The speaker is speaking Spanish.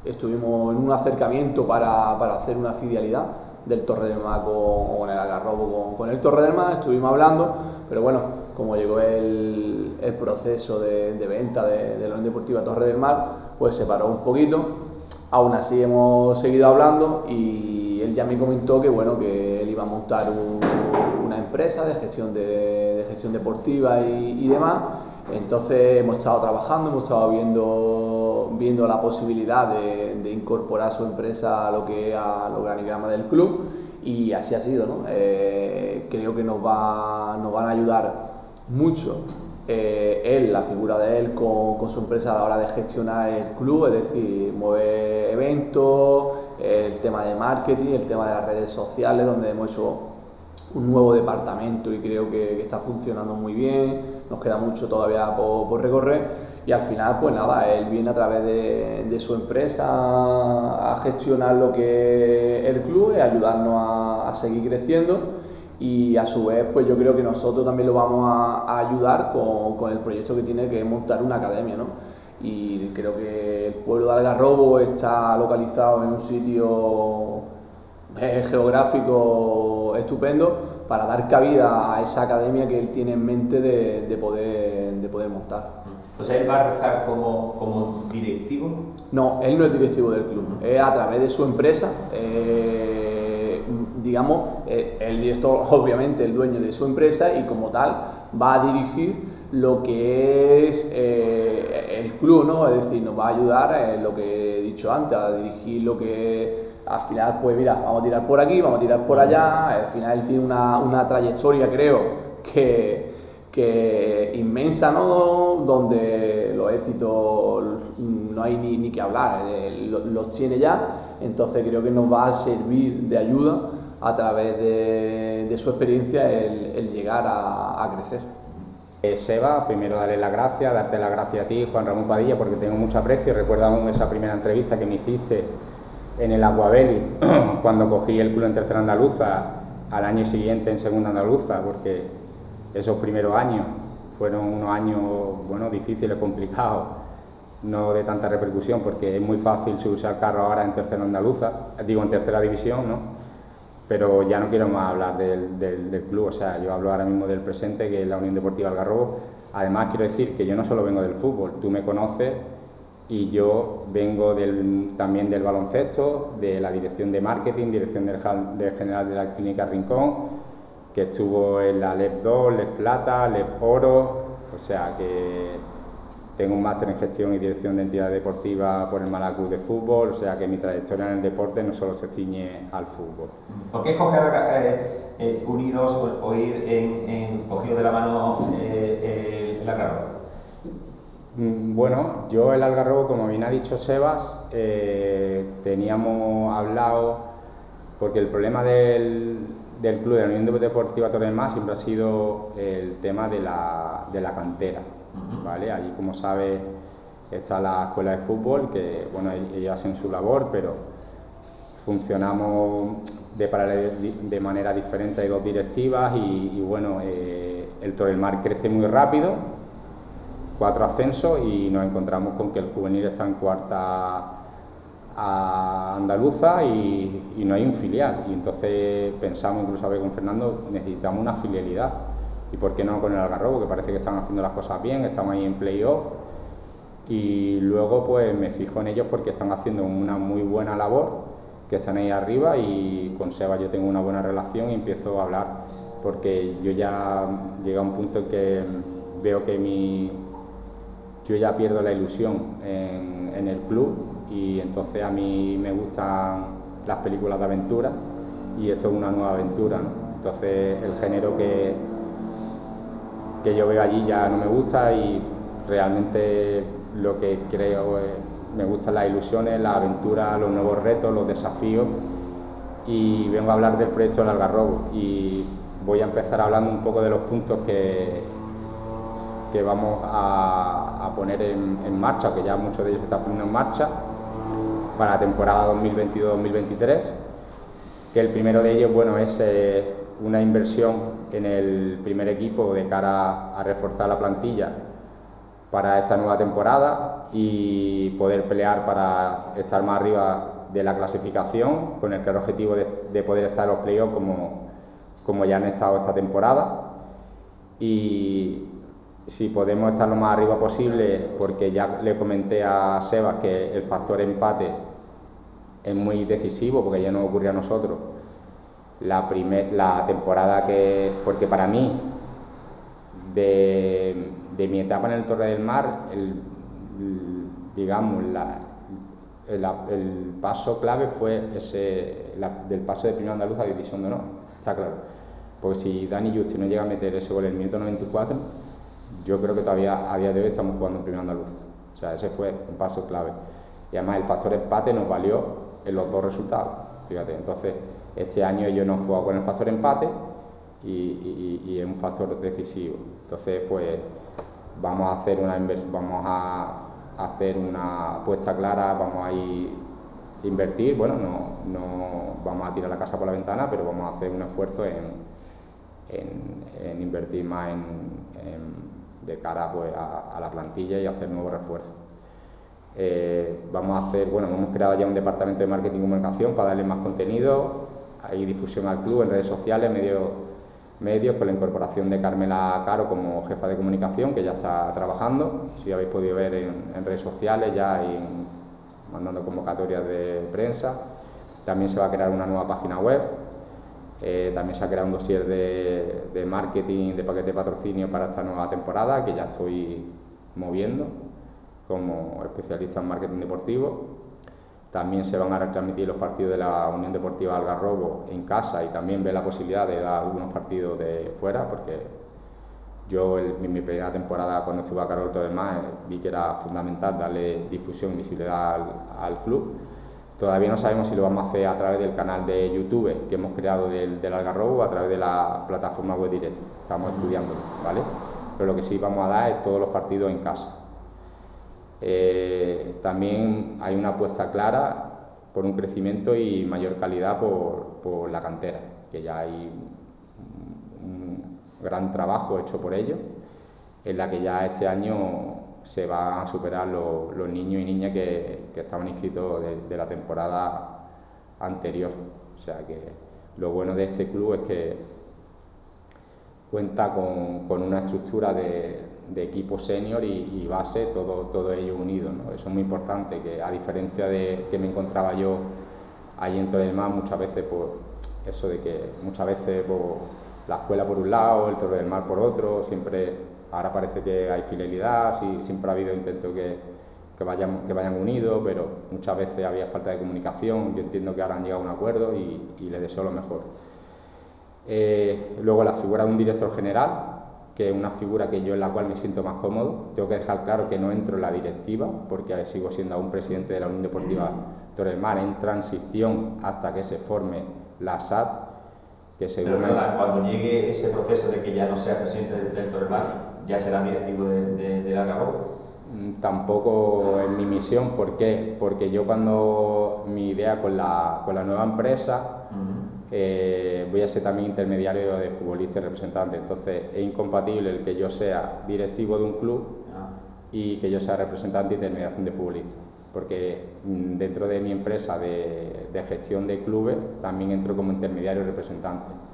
estuvimos en un acercamiento para hacer una filialidad del Torre del Mar con el Algarrobo, con el Torre del Mar, estuvimos hablando, pero bueno, como llegó el proceso de venta de la Unión Deportiva Torre del Mar, pues se paró un poquito. Aún así hemos seguido hablando y él ya me comentó que bueno, que él iba a montar una empresa de gestión deportiva y demás. Entonces hemos estado trabajando, hemos estado viendo la posibilidad de incorporar su empresa a lo que es al organigrama del club, y así ha sido, ¿no? Creo que nos van a ayudar mucho él, la figura de él con su empresa a la hora de gestionar el club, es decir, mover eventos, el tema de marketing, el tema de las redes sociales, donde hemos hecho un nuevo departamento y creo que está funcionando muy bien. Nos queda mucho todavía por recorrer, y al final pues nada, él viene a través de su empresa a gestionar lo que es el club y ayudarnos a seguir creciendo, y a su vez pues yo creo que nosotros también lo vamos a ayudar con el proyecto que tiene, que es montar una academia, ¿no? Y creo que el pueblo de Algarrobo está localizado en un sitio geográfico estupendo para dar cabida a esa academia que él tiene en mente de poder montar. O sea, ¿él va a rezar como directivo? No, él no es directivo del club, es a través de su empresa, digamos, el director, obviamente el dueño de su empresa, y como tal va a dirigir lo que es el club, ¿no? Es decir, nos va a ayudar en lo que he dicho antes, a dirigir lo que al final, pues mira, vamos a tirar por aquí, vamos a tirar por allá. Al final él tiene una trayectoria, creo, que inmensa, ¿no? Donde los éxitos no hay ni que hablar, los tiene ya. Entonces creo que nos va a servir de ayuda a través de su experiencia el llegar a crecer. Seba, primero darte las gracias a ti, Juan Ramón Padilla, porque tengo mucho aprecio. Recuerdo aún esa primera entrevista que me hiciste en el Aguabeli, cuando cogí el club en tercera andaluza, al año siguiente en segunda andaluza, porque esos primeros años fueron unos años, bueno, difíciles, complicados, no de tanta repercusión, porque es muy fácil subirse al carro ahora en tercera andaluza, digo en tercera división, ¿no? Pero ya no quiero más hablar del club, o sea, yo hablo ahora mismo del presente, que es la Unión Deportiva Algarrobo. Además quiero decir que yo no solo vengo del fútbol, tú me conoces, y yo vengo también del baloncesto, de la dirección de marketing, dirección del general de la Clínica Rincón, que estuvo en la LEP 2, LEP Plata, LEP Oro, o sea que tengo un máster en gestión y dirección de entidades deportivas por el Málaga Club de Fútbol, o sea que mi trayectoria en el deporte no solo se ciñe al fútbol. ¿Por qué escoger uniros o ir cogido de la mano el Algarrobo? Bueno, yo el Algarrobo, como bien ha dicho Sebas, teníamos hablado, porque el problema del club de la Unión Deportiva Torre del Mar siempre ha sido el tema de la cantera, ¿vale? Allí, como sabes, está la escuela de fútbol, que bueno, ellos hacen su labor, pero funcionamos de manera diferente, hay dos directivas y bueno, el Torre del Mar crece muy rápido, 4 ascensos, y nos encontramos con que el juvenil está en cuarta andaluza y no hay un filial, y entonces pensamos, incluso a ver con Fernando, necesitamos una filialidad, y por qué no con el Algarrobo, que parece que están haciendo las cosas bien, estamos ahí en playoff, y luego pues me fijo en ellos porque están haciendo una muy buena labor, que están ahí arriba, y con Seba yo tengo una buena relación y empiezo a hablar, porque yo ya llegué a un punto en que veo que yo ya pierdo la ilusión en el club, y entonces a mí me gustan las películas de aventura y esto es una nueva aventura, ¿no? Entonces el género que yo veo allí ya no me gusta, y realmente lo que creo es, me gustan las ilusiones, las aventuras, los nuevos retos, los desafíos, y vengo a hablar del proyecto del Algarrobo, y voy a empezar hablando un poco de los puntos que vamos a poner en marcha, que ya muchos de ellos se están poniendo en marcha para la temporada 2022-2023, que el primero de ellos, bueno, es una inversión en el primer equipo de cara a reforzar la plantilla para esta nueva temporada y poder pelear para estar más arriba de la clasificación, con el claro objetivo de poder estar en los playoffs como ya han estado esta temporada. Y si podemos estar lo más arriba posible, porque ya le comenté a Sebas que el factor empate es muy decisivo, porque ya nos ocurrió a nosotros la temporada porque para mí, de mi etapa en el Torre del Mar, digamos, el paso clave fue del paso de Primera Andaluza a División de Honor, está claro. Porque si Dani Justi no llega a meter ese gol en el minuto 94, yo creo que todavía a día de hoy estamos jugando en Primera Andaluza. O sea, ese fue un paso clave. Y además el factor empate nos valió en los dos resultados, fíjate. Entonces, este año ellos no han jugado con el factor empate y es un factor decisivo. Entonces, pues vamos a hacer una apuesta clara, vamos a invertir, bueno, no vamos a tirar la casa por la ventana, pero vamos a hacer un esfuerzo en invertir más de cara pues, a la plantilla y hacer nuevos refuerzos. Hemos creado ya un departamento de marketing y comunicación para darle más contenido, hay difusión al club en redes sociales, medios, con la incorporación de Carmela Caro como jefa de comunicación, que ya está trabajando, si habéis podido ver en redes sociales, ya mandando convocatorias de prensa. También se va a crear una nueva página web, también se ha creado un dossier de marketing, de paquete de patrocinio para esta nueva temporada, que ya estoy moviendo como especialista en marketing deportivo. También se van a retransmitir los partidos de la Unión Deportiva Algarrobo en casa y también ve la posibilidad de dar algunos partidos de fuera, porque yo en mi primera temporada, cuando estuve a cargo del Torre del Mar, vi que era fundamental darle difusión y visibilidad al club. Todavía no sabemos si lo vamos a hacer a través del canal de YouTube que hemos creado del Algarrobo o a través de la plataforma web directa. Estamos estudiándolo, ¿vale? Pero lo que sí vamos a dar es todos los partidos en casa. También hay una apuesta clara por un crecimiento y mayor calidad por la cantera, que ya hay un gran trabajo hecho por ellos, en la que ya este año se van a superar los niños y niñas que estaban inscritos de la temporada anterior. O sea que lo bueno de este club es que cuenta con una estructura de equipo senior y base, todo ello unido, ¿no? Eso es muy importante, que a diferencia de que me encontraba yo ahí en Torre del Mar, muchas veces, pues, eso de que muchas veces pues, la escuela por un lado, el Torre del Mar por otro, ahora parece que hay fidelidad, siempre ha habido intentos que vayan unidos, pero muchas veces había falta de comunicación. Yo entiendo que ahora han llegado a un acuerdo y les deseo lo mejor. Luego la figura de un director general, que es una figura en la cual me siento más cómodo. Tengo que dejar claro que no entro en la directiva, porque sigo siendo aún presidente de la Unión Deportiva Torre del Mar en transición hasta que se forme la SAT, que según... Pero cuando llegue ese proceso de que ya no sea presidente del Torre del Mar, ¿ya será directivo de Algarrobo? Tampoco es mi misión. ¿Por qué? Porque yo mi idea con la nueva empresa, voy a ser también intermediario de futbolista y representante. Entonces es incompatible el que yo sea directivo de un club y que yo sea representante de intermediación de futbolistas, porque dentro de mi empresa de gestión de clubes también entro como intermediario y representante.